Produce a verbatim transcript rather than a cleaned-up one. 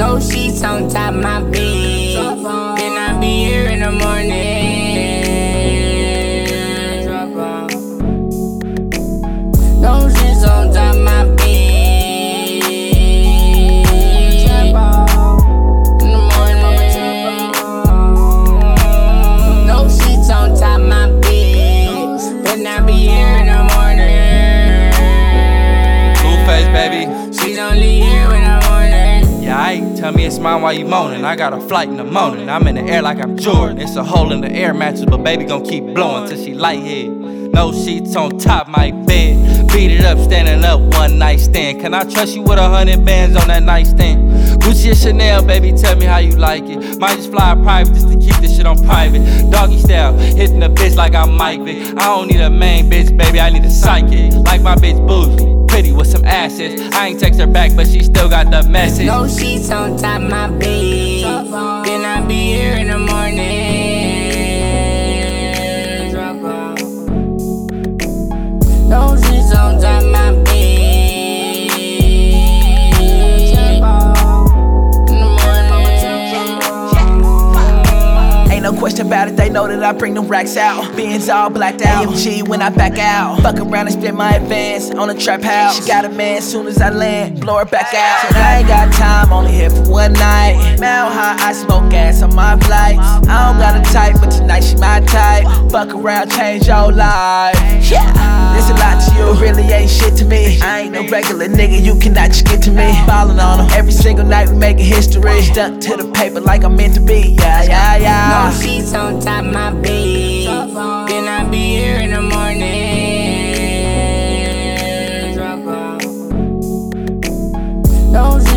No sheets on top of my bed. Then I be here in the morning. No sheets on top of my bed. In the morning. No sheets on top of my bed. Then I be here in the morning. Blueface, baby. She's only here when I'm morning. Yeah, aight, tell me it's mine while you moaning. I got a flight in the morning. I'm in the air like I'm Jordan. It's a hole in the air mattress, but baby gon' keep blowing till she lighthead. No sheets on top my bed. Beat it up, standing up, one night stand. Can I trust you with a hundred bands on that nightstand? Gucci or Chanel, baby, tell me how you like it. Might just fly private just to keep this shit on private. Doggy style, hitting the bitch like I'm Mike Vick. I don't need a main bitch, baby, I need a psychic. Like my bitch bougie, pretty with some assets. I ain't text her back, but she still got the message. No sheets on top of my bed. Then I be here in the morning. No sheets on top of my bed. In the morning. Ain't no question about it, they know that I bring them racks out. Benz all blacked out, A M G when I back out. Fuck around and spend my advance on a trap house. She got a man soon as I land, blow her back out. And I ain't got time, only here for one night. Mount high, I smoke gas on my flights. I don't got a type, but tonight she my type. Fuck around, change your life. Yeah, this a lot to you, but really ain't shit to me. I ain't no regular nigga, you cannot just get to me. Ballin' on them, every single night we making history. Stuck to the paper like I'm meant to be, yeah, yeah, yeah. No sheets on top of my bed. Then I be here in the morning. No